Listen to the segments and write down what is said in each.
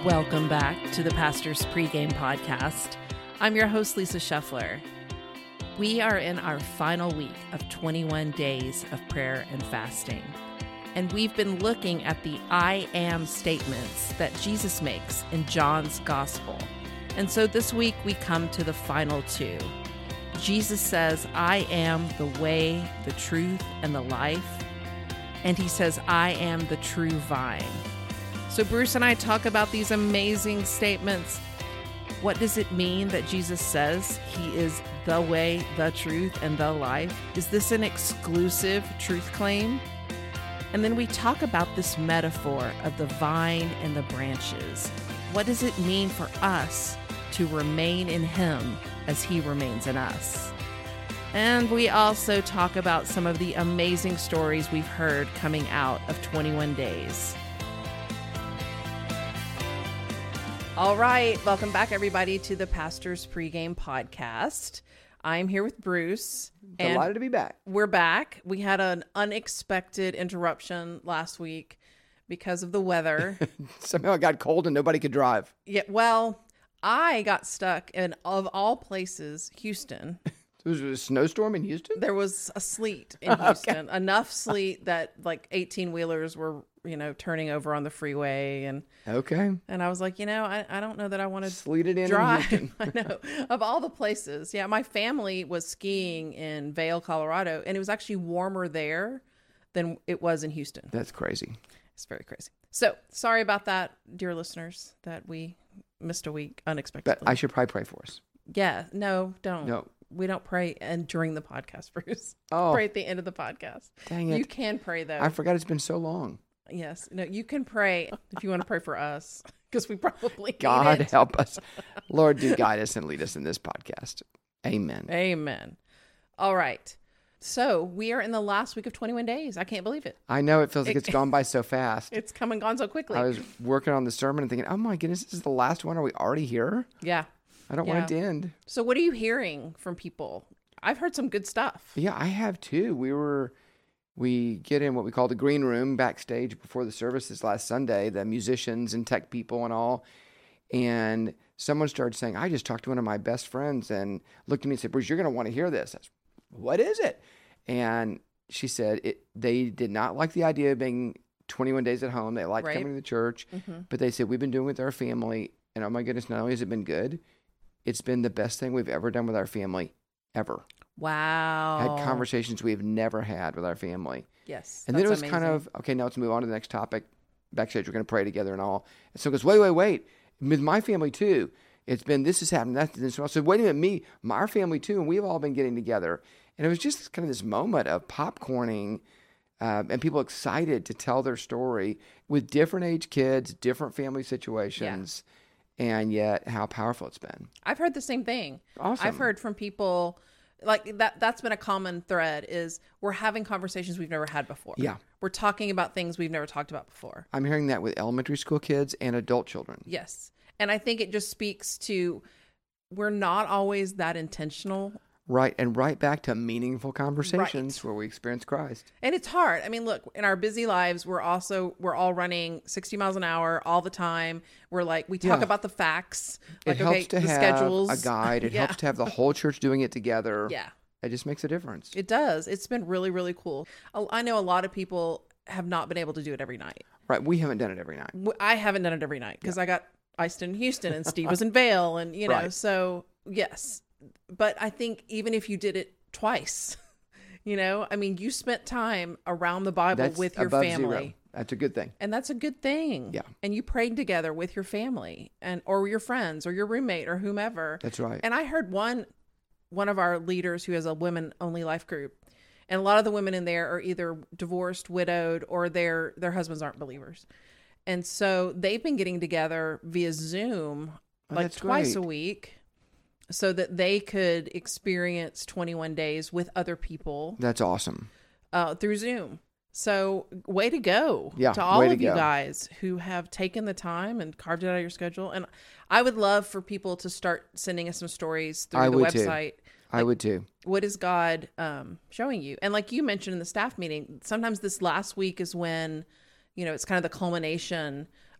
Welcome back to the Pastor's Pregame Podcast. I'm your host, Lisa Scheffler. We are in our final week of 21 days of prayer and fasting. And we've been looking at the I am statements that Jesus makes in John's Gospel. And so this week we come to the final two. Jesus says, I am the way, the truth, and the life. And he says, I am the true vine. So Bruce and I talk about these amazing statements. What does it mean that Jesus says he is the way, the truth, and the life? Is this an exclusive truth claim? And then we talk about this metaphor of the vine and the branches. What does it mean for us to remain in him as he remains in us? And we also talk about some of the amazing stories we've heard coming out of 21 days. All right, welcome back, everybody, to the Pastor's Pregame Podcast. I'm here with Bruce. Delighted to be back. We're back. We had an unexpected interruption last week because of the weather. Somehow it got cold and nobody could drive. Yeah, well, I got stuck in, of all places, Houston. There was a snowstorm in Houston? There was a sleet in Houston. Okay. Enough sleet that like 18-wheelers were, turning over on the freeway. And okay. And I was like, I don't know that I want to sleeted in drive. Houston. I know. Of all the places. Yeah, my family was skiing in Vail, Colorado, and it was actually warmer there than it was in Houston. That's crazy. It's very crazy. So sorry about that, dear listeners, that we missed a week unexpectedly. But I should probably pray for us. Yeah. No, don't. No. We don't pray and during the podcast, Bruce. Oh. Pray at the end of the podcast. Dang it. You can pray, though. I forgot it's been so long. Yes. No, you can pray if you want to pray for us, because we probably God need it. Help us. Lord, do guide us and lead us in this podcast. Amen. Amen. All right. So we are in the last week of 21 days. I can't believe it. I know. It feels like it's gone by so fast. It's come and gone so quickly. I was working on the sermon and thinking, oh my goodness, this is the last one. Are we already here? Yeah. I don't want it to end. So what are you hearing from people? I've heard some good stuff. Yeah, I have too. We get in what we call the green room backstage before the services last Sunday, the musicians and tech people and all. And someone started saying, I just talked to one of my best friends and looked at me and said, Bruce, you're going to want to hear this. I said, what is it? And she said they did not like the idea of being 21 days at home. They liked coming to the church, but they said, we've been doing it with our family. And oh my goodness, not only has it been good, it's been the best thing we've ever done with our family, ever. Wow. Had conversations we've never had with our family. Yes. And then it was amazing. Kind of, okay, now let's move on to the next topic. Backstage, we're going to pray together and all. And so it goes, wait. With my family too, it's been, this has happened, that's this. So wait a minute, our family too, and we've all been getting together. And it was just kind of this moment of popcorning and people excited to tell their story with different age kids, different family situations. Yeah. And yet how powerful it's been. I've heard the same thing. Awesome. I've heard from people like that's been a common thread is we're having conversations we've never had before. Yeah. We're talking about things we've never talked about before. I'm hearing that with elementary school kids and adult children. Yes. And I think it just speaks to we're not always that intentional. Right. And right back to meaningful conversations where we experience Christ. And it's hard. I mean, look, in our busy lives, we're all running 60 miles an hour all the time. We're like, we talk about the facts. It helps to have schedules. A guide. It helps to have the whole church doing it together. Yeah. It just makes a difference. It does. It's been really, really cool. I know a lot of people have not been able to do it every night. Right. We haven't done it every night. I haven't done it every night because I got iced in Houston and Steve was in Vail and, so yes. But I think even if you did it twice, I mean, you spent time around the Bible with your family. Zero. That's a good thing. And that's a good thing. Yeah. And you prayed together with your family or your friends or your roommate or whomever. That's right. And I heard one of our leaders who has a women-only life group, and a lot of the women in there are either divorced, widowed, or their husbands aren't believers. And so they've been getting together via Zoom twice a week so that they could experience 21 days with other people. That's awesome. Through Zoom. So way to go to all of you guys who have taken the time and carved it out of your schedule. And I would love for people to start sending us some stories through the website. I would too. What is God showing you? And like you mentioned in the staff meeting, sometimes this last week is when, it's kind of the culmination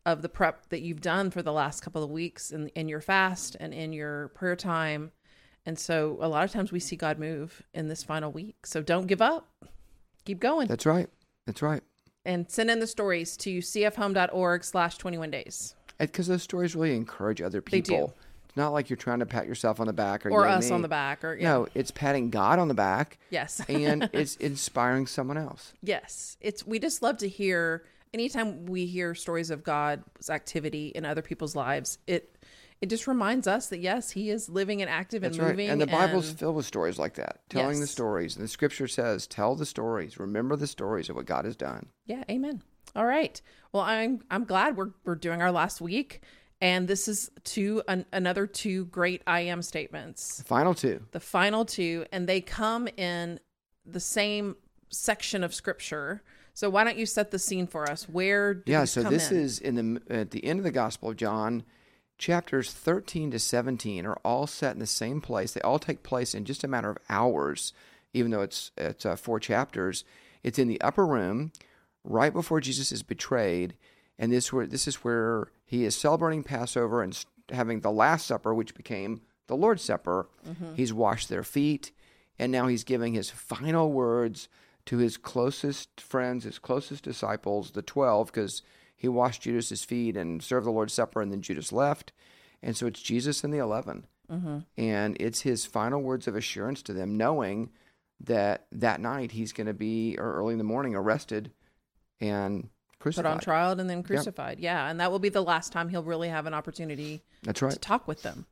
of the prep that you've done for the last couple of weeks in your fast and in your prayer time. And so a lot of times we see God move in this final week. So don't give up. Keep going. That's right. That's right. And send in the stories to cfhome.org/21 days. Because those stories really encourage other people. They do. It's not like you're trying to pat yourself on the back Or us on the back. No, it's patting God on the back. Yes. And it's inspiring someone else. Yes. We just love to hear, anytime we hear stories of God's activity in other people's lives, it just reminds us that, yes, he is living and active and moving. Right. And the Bible's filled with stories like that, telling the Yes. stories. And the scripture says, tell the stories, remember the stories of what God has done. Yeah, amen. All right. Well, I'm glad we're doing our last week, and this is another two great I am statements. The final two. The final two, and they come in the same section of scripture. So why don't you set the scene for us? Where do these so come this in? is at the end of the Gospel of John. Chapters 13 to 17 are all set in the same place. They all take place in just a matter of hours, even though it's 4 chapters. It's in the upper room, right before Jesus is betrayed, and this is where he is celebrating Passover and having the Last Supper, which became the Lord's Supper. Mm-hmm. He's washed their feet, and now he's giving his final words to his closest friends, his closest disciples, the 12, because he washed Judas's feet and served the Lord's Supper, and then Judas left. And so it's Jesus and the 11. Mm-hmm. And it's his final words of assurance to them, knowing that night he's going to be, or early in the morning, arrested and crucified. Put on trial and then crucified. Yep. Yeah, and that will be the last time he'll really have an opportunity That's right. to talk with them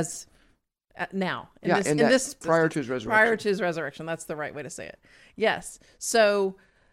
now. Prior to his resurrection. Prior to his resurrection. That's the right way to say it. Yes. So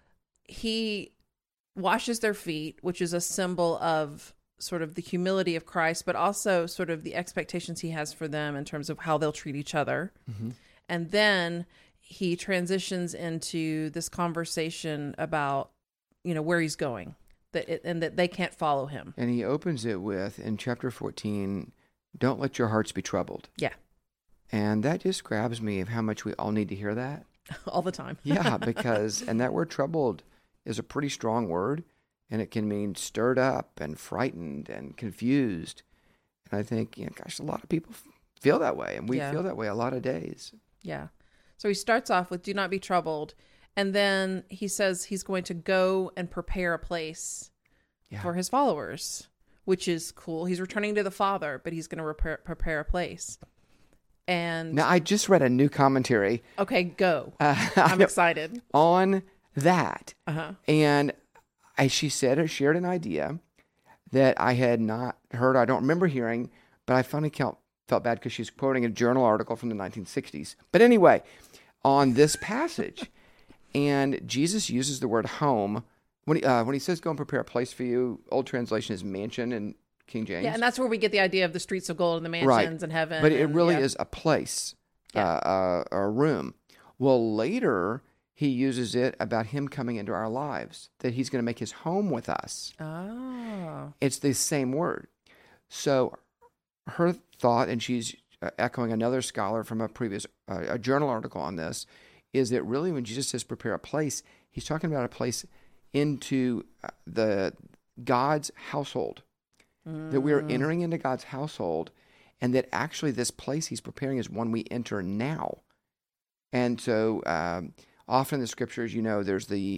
he washes their feet, which is a symbol of sort of the humility of Christ, but also sort of the expectations he has for them in terms of how they'll treat each other. Mm-hmm. And then he transitions into this conversation about, where he's going, and that they can't follow him. And he opens it with, in chapter 14, don't let your hearts be troubled. Yeah. And that just grabs me of how much we all need to hear that. All the time. Yeah, and that word troubled is a pretty strong word, and it can mean stirred up and frightened and confused. And I think, a lot of people feel that way, and we feel that way a lot of days. Yeah. So he starts off with, do not be troubled. And then he says he's going to go and prepare a place for his followers, which is cool. He's returning to the Father, but he's going to prepare a place. And now I just read a new commentary. Okay, go. I'm excited. On that. Uh-huh. And she shared an idea that I had not heard. I don't remember hearing, but I finally felt bad because she's quoting a journal article from the 1960s. But anyway, on this passage, and Jesus uses the word home when he says go and prepare a place for you. Old translation is mansion in King James. Yeah, and that's where we get the idea of the streets of gold and the mansions in heaven. But it really is a place, a room. Well, later he uses it about him coming into our lives, that he's going to make his home with us. Oh. It's the same word. So her thought, and she's echoing another scholar from a previous a journal article on this, is that really when Jesus says prepare a place, he's talking about a place into the God's household, that we are entering into God's household, and that actually this place he's preparing is one we enter now. And so often in the scriptures, there's the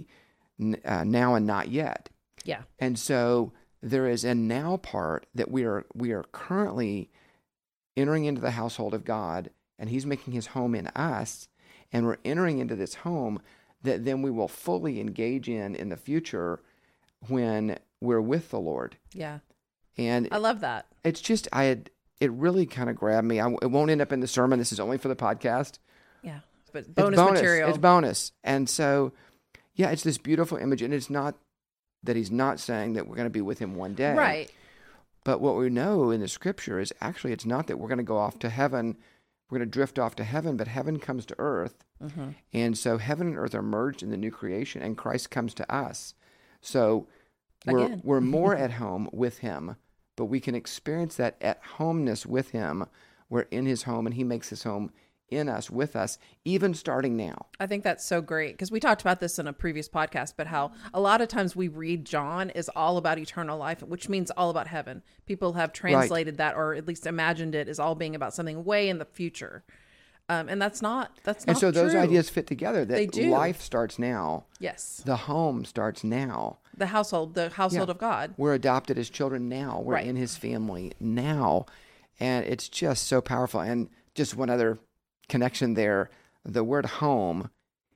now and not yet. Yeah. And so there is a now part that we are currently entering into the household of God, and he's making his home in us, and we're entering into this home that then we will fully engage in the future when we're with the Lord. Yeah. And I love that. It's just, it really kind of grabbed me. It won't end up in the sermon. This is only for the podcast. Yeah. But bonus material. It's bonus. And so, it's this beautiful image. And it's not that he's not saying that we're going to be with him one day. Right. But what we know in the scripture is actually it's not that we're going to go off to heaven. We're going to drift off to heaven, but heaven comes to earth. Mm-hmm. And so heaven and earth are merged in the new creation, and Christ comes to us. So we're more at home with him, but we can experience that at-homeness with him. We're in his home, and he makes his home in us, with us, even starting now. I think that's so great because we talked about this in a previous podcast, but how a lot of times we read John is all about eternal life, which means all about heaven. People have translated that, or at least imagined it as all being about something way in the future. And that's not And so those true. ideas fit together, that They do. life starts now. Yes. The home starts now. The household of God. We're adopted as children now. We're Right. in his family now. And it's just so powerful. And just one other connection there, the word home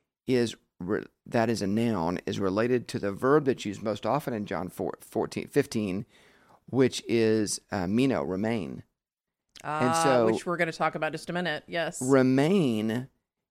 that is a noun, is related to the verb that's used most often in John 15, which is meno, remain. And so, which we're going to talk about in just a minute. Yes. Remain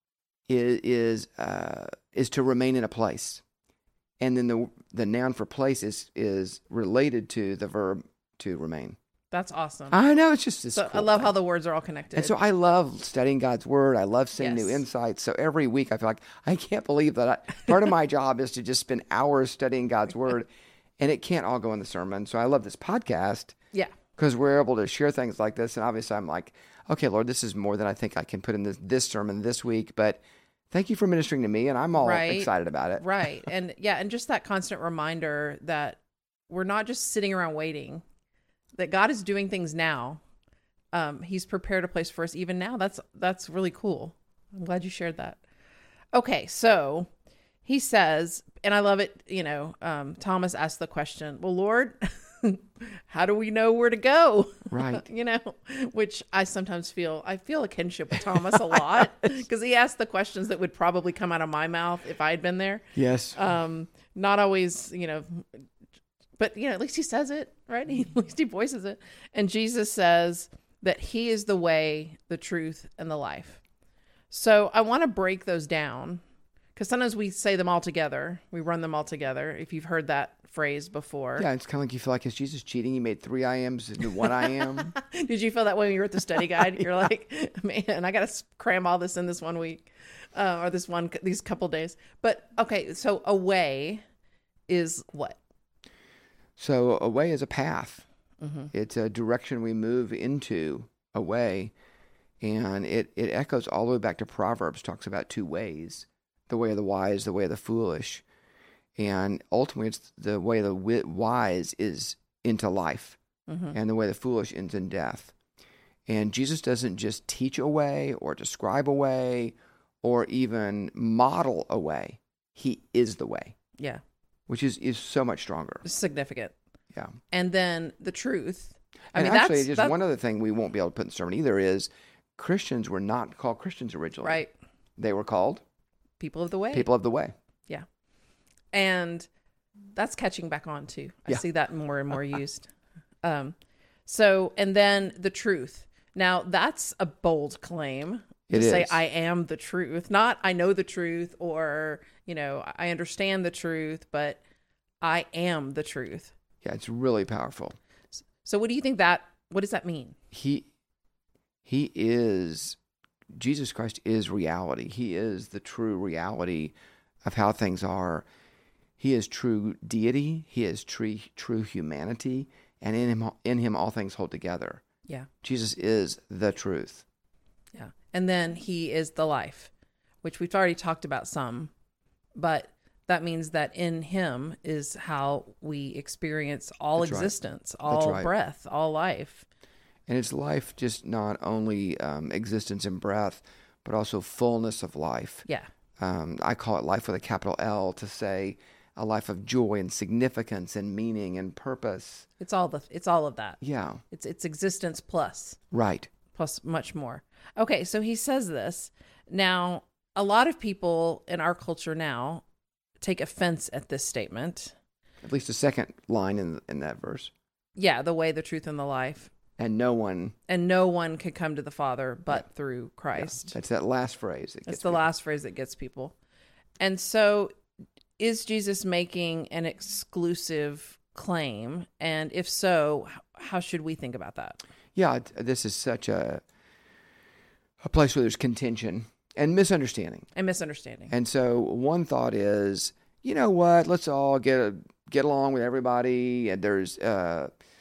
is to remain in a place. And then the noun for place is related to the verb to remain. That's awesome. I know, it's just this So cool I love thing. how the words are all connected. And so I love studying God's word. I love seeing new Yes. insights. So every week I feel like I can't believe that part of my job is to just spend hours studying God's word, and it can't all go in the sermon. So I love this podcast yeah. because we're able to share things like this. And obviously I'm like, okay, Lord, this is more than I think I can put in this sermon this week, but thank you for ministering to me, and I'm all Right. excited about it. Right. And and just that constant reminder that we're not just sitting around waiting, that God is doing things now. He's prepared a place for us even now. That's really cool. I'm glad you shared that. Okay, so he says, and I love it, Thomas asked the question, well, Lord, how do we know where to go? Right. Which I sometimes feel a kinship with Thomas a lot because he asked the questions that would probably come out of my mouth if I had been there. Yes. Not always, but at least he says it, right? At least he voices it. And Jesus says that he is the way, the truth, and the life. So I want to break those down because sometimes we say them all together. We run them all together. If you've heard that phrase before. Yeah, it's kind of like you feel like, is Jesus cheating? He made 3 I ams into 1 I am. Did you feel that way when you were at the study guide? You're like, man, I got to cram all this in this 1 week or these couple days. But okay, so a way is what? So a way is a path. Mm-hmm. It's a direction we move into a way. And it echoes all the way back to Proverbs, talks about 2 ways, the way of the wise, the way of the foolish. And ultimately, it's the way of the wise is into life, Mm-hmm. and the way of the foolish ends in death. And Jesus doesn't just teach a way or describe a way or even model a way. He is the way, Yeah. which is so much stronger. Significant. Yeah. And then the truth. And actually, just one other thing we won't be able to put in the sermon either is Christians were not called Christians originally. Right. They were called People of the way. people of the way. Yeah. And that's catching back on too. I Yeah. see that more and more used. So, and then the truth. Now that's a bold claim to It say, is. I am the truth, not I know the truth or, I understand the truth, but I am the truth. Yeah, it's really powerful. So what does that mean? Jesus Christ is reality. He is the true reality of how things are. He is true deity. He is true humanity. And in him all things hold together. Yeah. Jesus is the truth. Yeah. And then he is the life, which we've already talked about some, but that means that in him is how we experience all That's right. existence, all right. breath, all life. And it's life, just not only existence and breath, but also fullness of life. Yeah. I call it life with a capital L, to say a life of joy and significance and meaning and purpose. It's all of that. Yeah, It's existence plus right. much more. Okay. So he says this. Now, a lot of people in our culture now take offense at this statement. At least the second line in that verse. Yeah. The way, the truth, and the life. And no one. And no one can come to the Father but through Christ. That's that last phrase. That's the last phrase that gets people. And so is Jesus making an exclusive claim? And if so, how should we think about that? Yeah, this is such a place where there's contention and misunderstanding. And so one thought is, you know what? Let's all get along with everybody. And there's,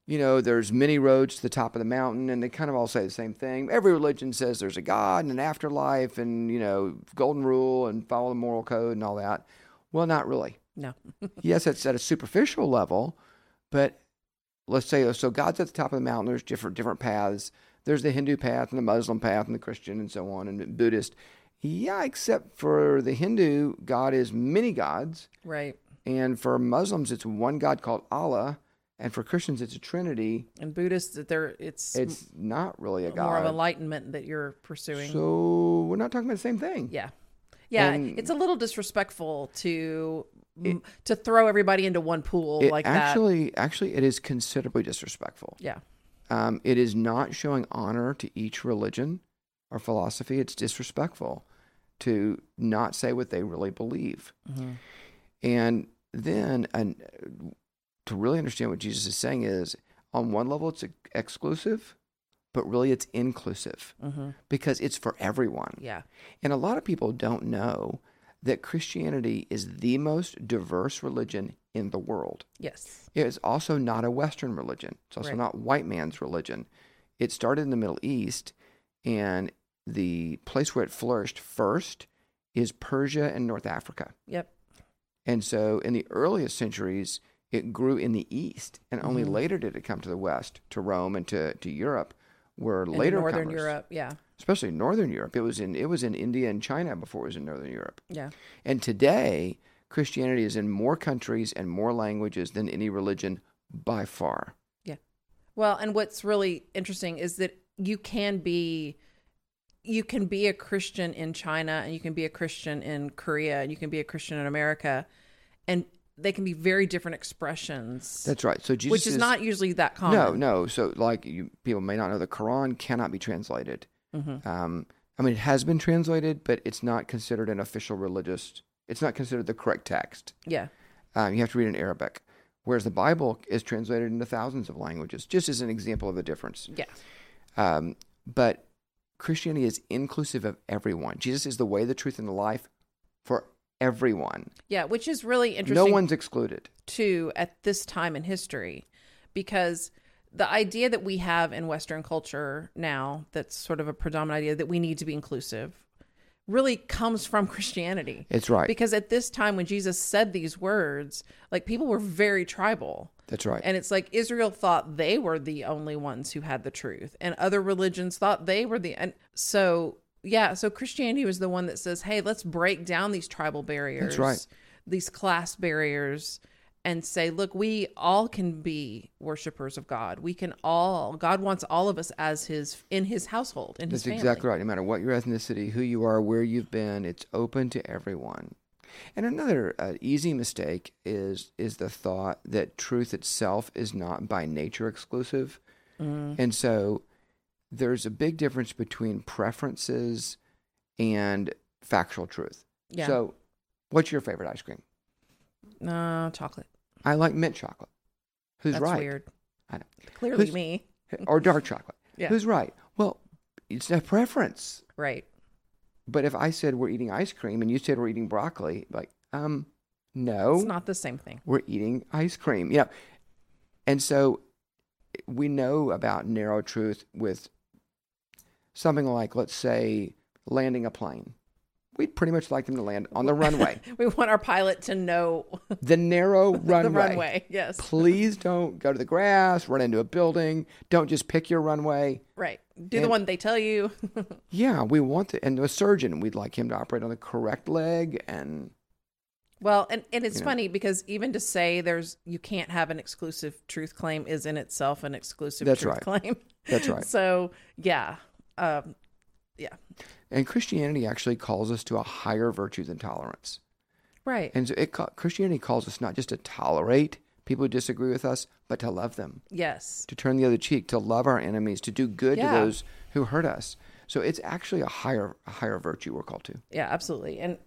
there's many roads to the top of the mountain, and they kind of all say the same thing. Every religion says there's a God and an afterlife and, golden rule and follow the moral code and all that. Well, not really. No. Yes, it's at a superficial level, but let's say, so God's at the top of the mountain. There's different paths. There's the Hindu path and the Muslim path and the Christian and so on and Buddhist. Yeah, except for the Hindu, God is many gods. Right. And for Muslims, it's one God called Allah. And for Christians, it's a Trinity. And Buddhists, it's not really a God. More of enlightenment that you're pursuing. So we're not talking about the same thing. Yeah. Yeah, it's a little disrespectful to throw everybody into one pool like that. Actually, it is considerably disrespectful. Yeah. It is not showing honor to each religion or philosophy. It's disrespectful to not say what they really believe. Mm-hmm. And then to really understand what Jesus is saying is, on one level, it's exclusive, but really it's inclusive because it's for everyone. Yeah. And a lot of people don't know that Christianity is the most diverse religion in the world. Yes. It is also not a Western religion. It's also not white man's religion. It started in the Middle East, and the place where it flourished first is Persia and North Africa. Yep. And so in the earliest centuries, it grew in the East, and only later did it come to the West, to Rome and to Europe, where and later Northern comers, Europe, yeah. Especially Northern Europe. It was in India and China before it was in Northern Europe. Yeah. And today, Christianity is in more countries and more languages than any religion by far. Yeah. Well, and what's really interesting is that you can be a Christian in China, and you can be a Christian in Korea, and you can be a Christian in America, and they can be very different expressions. That's right. So Jesus which is not usually that common. No. So people may not know, the Quran cannot be translated. Mm-hmm. It has been translated, but it's not considered an official religious. It's not considered the correct text. Yeah. You have to read in Arabic, whereas the Bible is translated into thousands of languages. Just as an example of the difference. Yeah. But Christianity is inclusive of everyone. Jesus is the way, the truth, and the life for everyone. Yeah, which is really interesting. No one's excluded. Too, at this time in history, because the idea that we have in Western culture now, that's sort of a predominant idea that we need to be inclusive, really comes from Christianity. It's right. Because at this time when Jesus said these words, like, people were very tribal. That's right. And it's like Israel thought they were the only ones who had the truth, and other religions thought they were so Christianity was the one that says, hey, let's break down these tribal barriers. That's right. These class barriers, and say, look, we all can be worshipers of God. God wants all of us as in his household, in his family. That's exactly right. No matter what your ethnicity, who you are, where you've been, it's open to everyone. And another easy mistake is the thought that truth itself is not by nature exclusive. And so there's a big difference between preferences and factual truth. Yeah. So what's your favorite ice cream? Chocolate. I like mint chocolate. Who's That's right? That's weird. I know. Clearly me. Or dark chocolate. Yeah. Who's right? Well, it's a preference. Right. But if I said we're eating ice cream and you said we're eating broccoli, like, no. It's not the same thing. We're eating ice cream. Yeah. And so we know about narrow truth with something like, let's say, landing a plane. We'd pretty much like them to land on the runway. We want our pilot to know the narrow runway. The runway, yes. Please don't go to the grass, run into a building. Don't just pick your runway. Right. Do the one they tell you. Yeah, we want to. And a surgeon, we'd like him to operate on the correct leg. And well, and it's funny because even to say you can't have an exclusive truth claim is in itself an exclusive truth claim. That's right. So, yeah. Yeah. And Christianity actually calls us to a higher virtue than tolerance. Right. And so Christianity calls us not just to tolerate people who disagree with us, but to love them. Yes. To turn the other cheek, to love our enemies, to do good to those who hurt us. So it's actually a higher virtue we're called to. Yeah, absolutely. And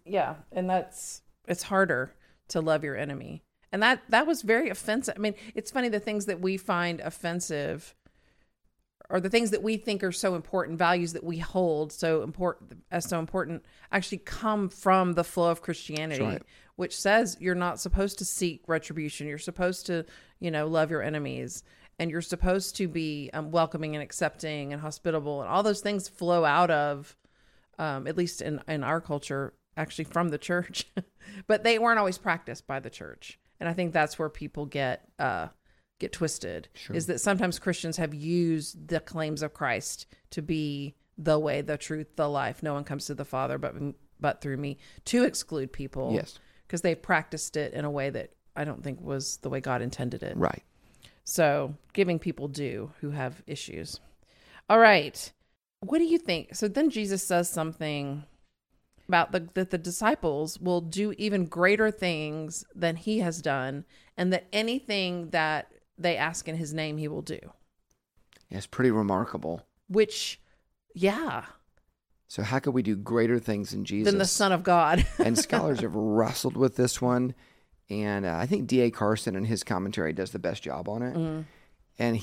it's harder to love your enemy. And that was very offensive. I mean, it's funny, the things that we find offensive, or the things that we think are so important, values that we hold so important, actually come from the flow of Christianity, which says you're not supposed to seek retribution. You're supposed to, love your enemies. and you're supposed to be welcoming and accepting and hospitable, and all those things flow out of, at least in our culture, actually from the church, but they weren't always practiced by the church. And I think that's where people get twisted, is that sometimes Christians have used the claims of Christ to be the way, the truth, the life. No one comes to the Father but through me, to exclude people. Yes. Because they've practiced it in a way that I don't think was the way God intended it. Right. So giving people due who have issues. All right. What do you think? So then Jesus says something about that the disciples will do even greater things than he has done, and that anything that they ask in his name, he will do. Yeah, it's pretty remarkable. Which, yeah. So how could we do greater things than Jesus? Than the Son of God. And scholars have wrestled with this one. And I think D.A. Carson in his commentary does the best job on it. Mm. And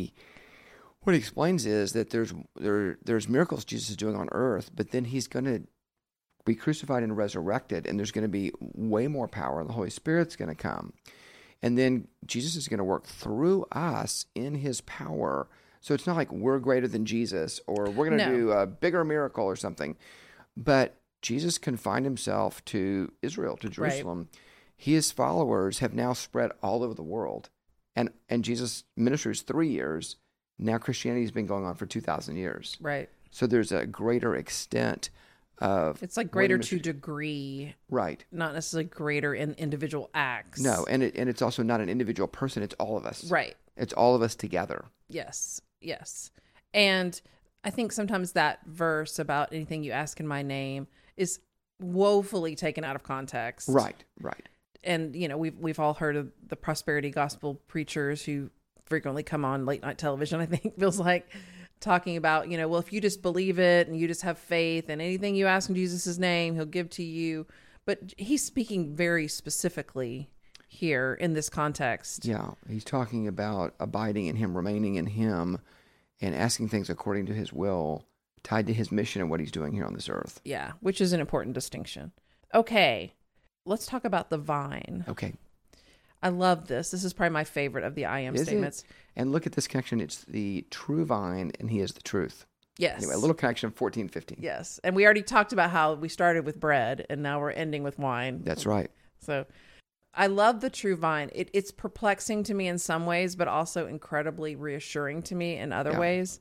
what he explains is that there's miracles Jesus is doing on earth, but then he's going to be crucified and resurrected, and there's going to be way more power, and the Holy Spirit's going to come. And then Jesus is going to work through us in his power. So it's not like we're greater than Jesus, or we're going to do a bigger miracle or something. But Jesus confined himself to Israel, to Jerusalem. Right. His followers have now spread all over the world. And Jesus' ministry is 3 years. Now Christianity has been going on for 2,000 years. Right. So there's a greater extent of... It's like greater to degree. Right. Not necessarily greater in individual acts. No, and it's also not an individual person. It's all of us. Right. It's all of us together. Yes. Yes. And I think sometimes that verse about anything you ask in my name is woefully taken out of context. Right. Right. And, we've all heard of the prosperity gospel preachers who frequently come on late night television, I think, feels like, talking about, well, if you just believe it and you just have faith and anything you ask in Jesus' name, he'll give to you. But he's speaking very specifically here in this context. Yeah, he's talking about abiding in him, remaining in him, and asking things according to his will, tied to his mission and what he's doing here on this earth. Yeah, which is an important distinction. Okay, let's talk about the vine. Okay. I love this. This is probably my favorite of the I am statements. And look at this connection. It's the true vine, and he is the truth. Yes. Anyway, a little connection, 14:15. Yes. And we already talked about how we started with bread, and now we're ending with wine. That's right. So I love the true vine. It's perplexing to me in some ways, but also incredibly reassuring to me in other ways.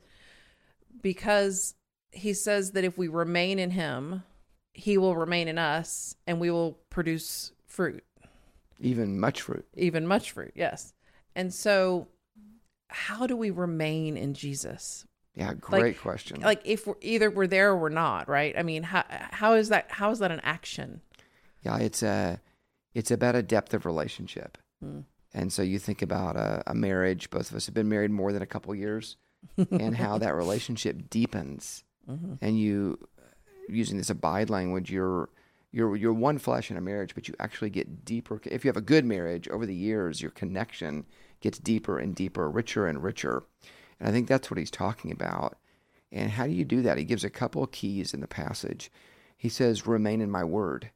Because he says that if we remain in him, he will remain in us, and we will produce fruit. Even much fruit. Even much fruit, yes. And so how do we remain in Jesus? Yeah, great question. Like if we're there or we're not, right? I mean, how is that an action? Yeah, it's about a depth of relationship. And so you think about a marriage. Both of us have been married more than a couple years, and how that relationship deepens. And you, using this abide language, you're one flesh in a marriage, but you actually get deeper. If you have a good marriage, over the years, your connection gets deeper and deeper, richer and richer. And I think that's what he's talking about. And how do you do that? He gives a couple of keys in the passage. He says, remain in my word.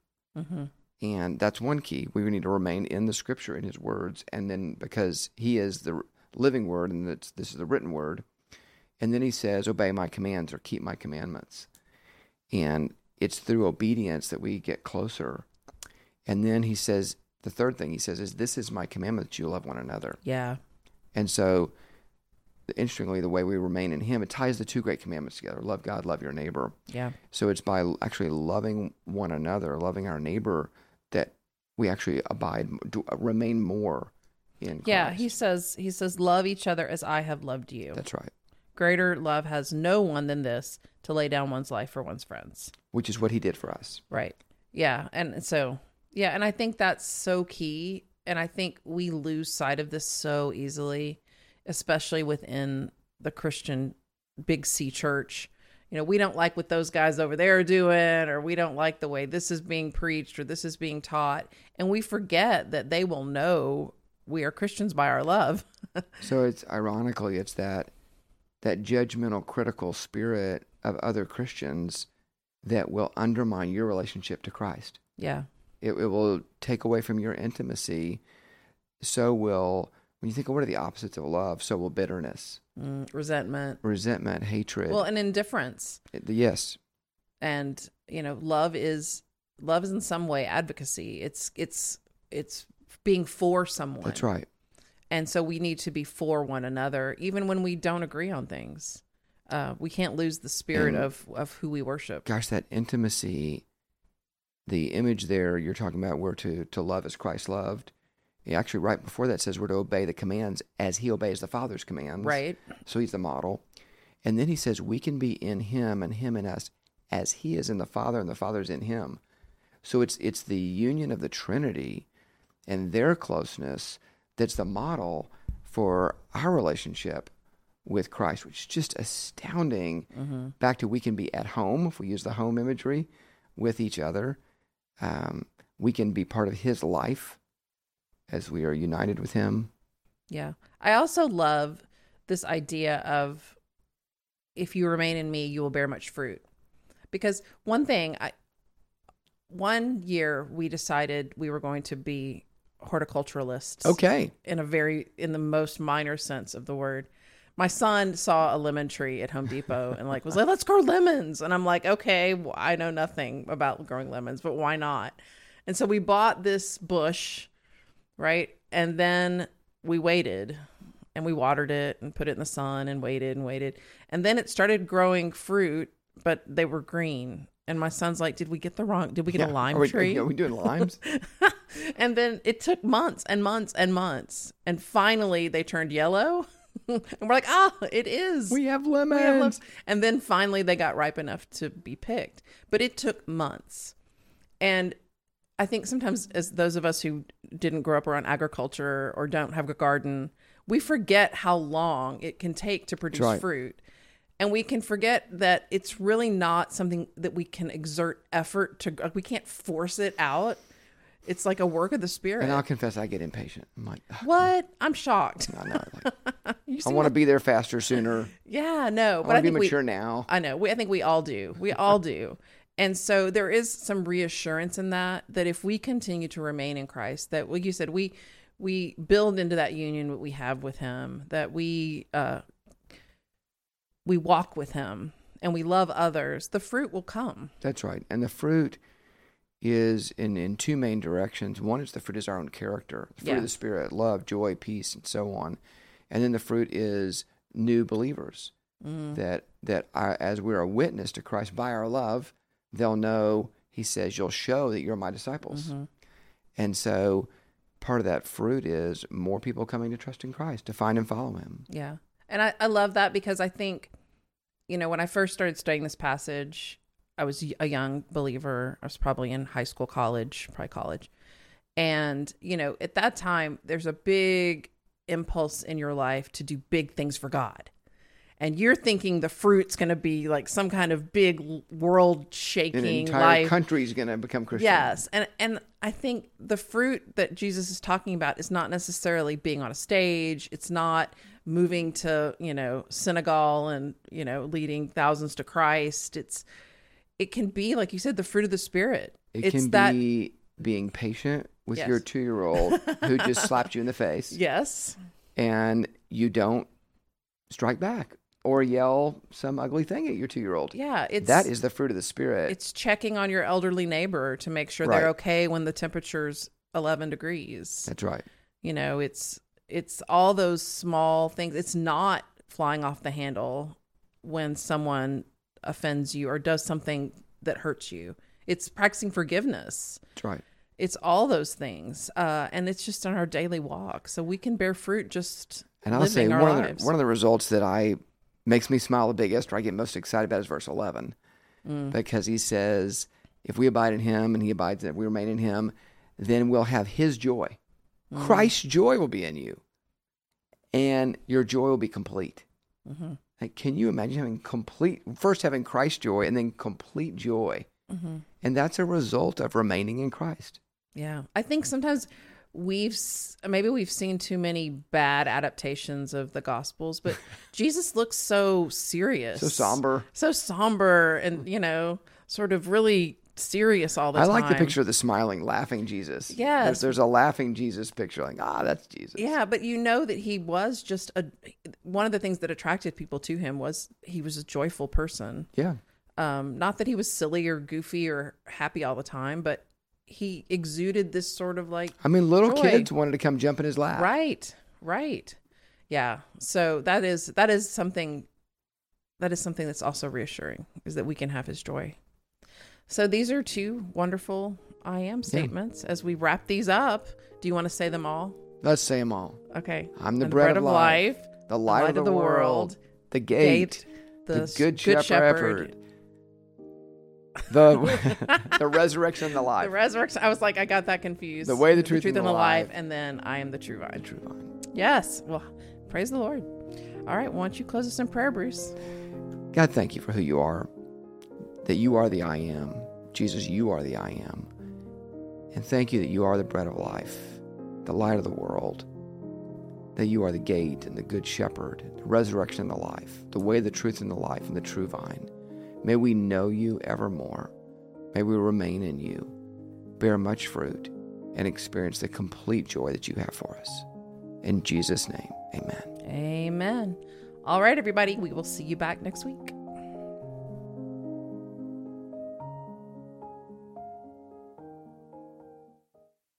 And that's one key. We need to remain in the scripture, in his words. And then because he is the living word, and this is the written word. And then he says, obey my commands, or keep my commandments. And it's through obedience that we get closer. And then he says, the third thing he says is, this is my commandment, that you love one another. Yeah. And so, interestingly, the way we remain in him, it ties the two great commandments together. Love God, love your neighbor. Yeah. So it's by actually loving one another, loving our neighbor, that we actually remain more in Christ. Yeah, he says, love each other as I have loved you. That's right. Greater love has no one than this, to lay down one's life for one's friends. Which is what he did for us. Right. Yeah. And so, yeah. And I think that's so key. And I think we lose sight of this so easily, especially within the Christian big C church. We don't like what those guys over there are doing, or we don't like the way this is being preached or this is being taught. And we forget that they will know we are Christians by our love. So it's that judgmental, critical spirit of other Christians that will undermine your relationship to Christ. Yeah. It will take away from your intimacy. So will When you think of what are the opposites of love, so will bitterness, resentment, hatred. Well, and indifference. Yes. And, love is in some way advocacy. It's being for someone. That's right. And so we need to be for one another, even when we don't agree on things. We can't lose the spirit of who we worship. Gosh, that intimacy, the image there you're talking about, we're to love as Christ loved. Actually, right before that says we're to obey the commands as he obeys the Father's commands. Right. So he's the model. And then he says we can be in him and him in us as he is in the Father and the Father is in him. So it's the union of the Trinity and their closeness that's the model for our relationship with Christ, which is just astounding. Mm-hmm. Back to we can be at home, if we use the home imagery, with each other. We can be part of his life as we are united with him. Yeah. I also love this idea of if you remain in me, you will bear much fruit. Because one year we decided we were going to be horticulturalists. Okay. In the most minor sense of the word. My son saw a lemon tree at Home Depot and was like, let's grow lemons. And I'm like, okay, well, I know nothing about growing lemons, but why not? And so we bought this bush, right? And then we waited and we watered it and put it in the sun and waited and waited. And then it started growing fruit, but they were green. And my son's like, did we get a lime tree? Are we doing limes? And then it took months and months and months. And finally they turned yellow. And we're like, it is. We have lemons. And then finally they got ripe enough to be picked. But it took months. And I think sometimes as those of us who didn't grow up around agriculture or don't have a garden, we forget how long it can take to produce fruit. And we can forget that it's really not something that we can exert effort to. We can't force it out. It's like a work of the Spirit. And I'll confess, I get impatient. I'm like, what? I'm shocked. No, I want to be there faster, sooner. Yeah, no. But I want to be mature now. I know. I think we all do. We all do. And so there is some reassurance in that if we continue to remain in Christ, that, like you said, we build into that union that we have with him, that we walk with him and we love others, the fruit will come. That's right. And the fruit is in two main directions. One is the fruit is our own character, the fruit of the Spirit, love, joy, peace, and so on. And then the fruit is new believers, that as we're a witness to Christ by our love, they'll know, he says, you'll show that you're my disciples. Mm-hmm. And so part of that fruit is more people coming to trust in Christ, to find and follow him. Yeah. And I love that because I think, when I first started studying this passage, I was a young believer. I was probably in high school, college. And, at that time, there's a big impulse in your life to do big things for God. And you're thinking the fruit's going to be like some kind of big world-shaking life. An entire life. Country's going to become Christian. Yes. And I think the fruit that Jesus is talking about is not necessarily being on a stage. It's not moving to, Senegal and, leading thousands to Christ. It can be, like you said, the fruit of the Spirit. It can be being patient with your 2-year-old who just slapped you in the face. Yes. And you don't strike back or yell some ugly thing at your 2-year-old. Yeah. That is the fruit of the Spirit. It's checking on your elderly neighbor to make sure they're okay when the temperature's 11 degrees. That's right. It's all those small things. It's not flying off the handle when someone offends you or does something that hurts you. It's practicing forgiveness. That's right. It's all those things. And it's just on our daily walk. So we can bear fruit just and I'll say one of the results that makes me smile the biggest, or I get most excited about, is verse 11. Because he says, if we abide in him and he abides, that we remain in him, then we'll have his joy. Christ's joy will be in you. And your joy will be complete. Mm-hmm. Like, can you imagine having Christ's joy and then complete joy? Mm-hmm. And that's a result of remaining in Christ. Yeah. I think sometimes we've seen too many bad adaptations of the Gospels, but Jesus looks so serious. So somber. And, sort of really serious all the I time. like the picture of the smiling, laughing Jesus. Yes. There's a laughing Jesus picture. Like, that's Jesus. Yeah, but you know that he was just one of the things that attracted people to him was he was a joyful person. Yeah. Not that he was silly or goofy or happy all the time, but he exuded this sort of like little joy. kids wanted to come jump in his lap. Right. Yeah. So that is something that's also reassuring, is that we can have his joy. So these are two wonderful I am statements. As we wrap these up, do you want to say them all? Let's say them all. Okay. I'm the bread of life, the light of the world, the gate, the good shepherd. The resurrection and the life. The resurrection. I was like, I got that confused. The way, the truth, and the life. And then I am the true vine. The true vine. Yes. Well, praise the Lord. All right. Why don't you close us in prayer, Bruce? God, thank you for who you are. That you are the I am. Jesus, you are the I am. And thank you that you are the bread of life, the light of the world. That you are the gate and the good shepherd, the resurrection and the life, the way, the truth, and the life, and the true vine. May we know you evermore. May we remain in you, bear much fruit, and experience the complete joy that you have for us. In Jesus' name, amen. Amen. All right, everybody. We will see you back next week.